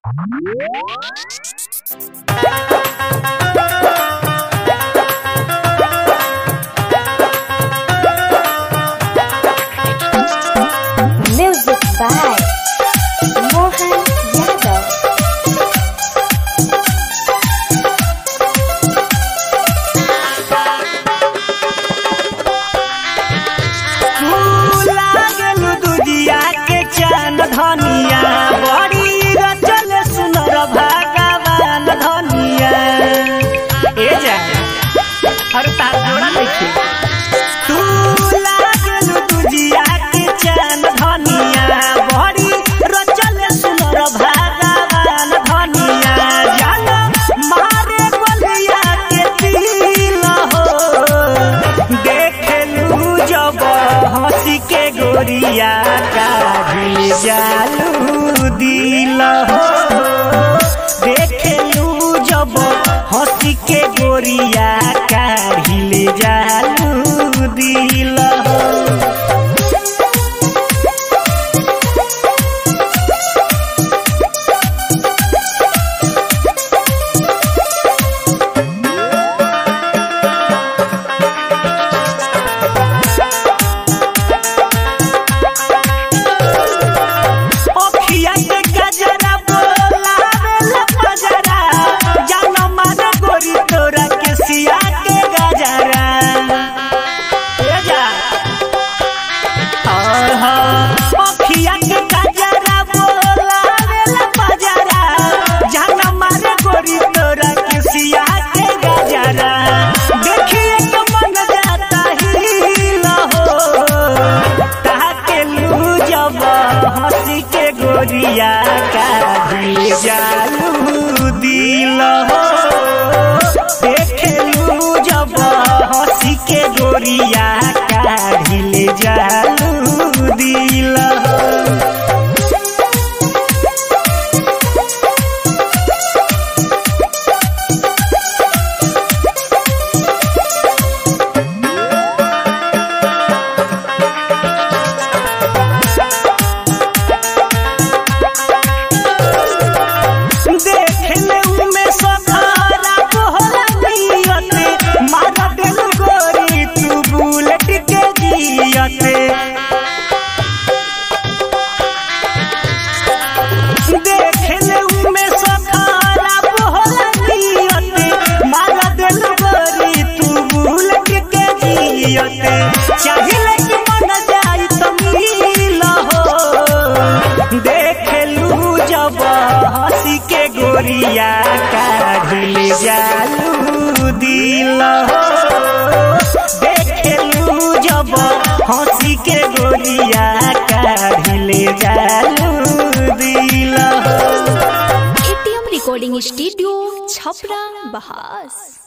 Music by Mohan Yadav. धनिया बड़ी रचल सुनर भगवान धनिया ए जा हर तार जोड़ा देखी तू लागल तुझिया के चांद धनिया बड़ी रचल सुनर भगवान धनिया जान मारे गोलिया के दिल हो देखलू जब हंसी के गोरिया का जालू दिल हो देखलू जब हंसी के गोरिया काढ़िले जालू दिल हो गोरिया काढ़िले जालू दिल हो देखलू जब हंसी के गोरिया काढ़िले जालू दिल हो चाहिए कि मन जाई तो मिल हो देखलू जब हंसी के गोरिया काढ़िले जालू दिल हो देखलू जब हंसी के गोरिया काढ़िले जालू दिल हो। ATM recording studio Chhapra बहास।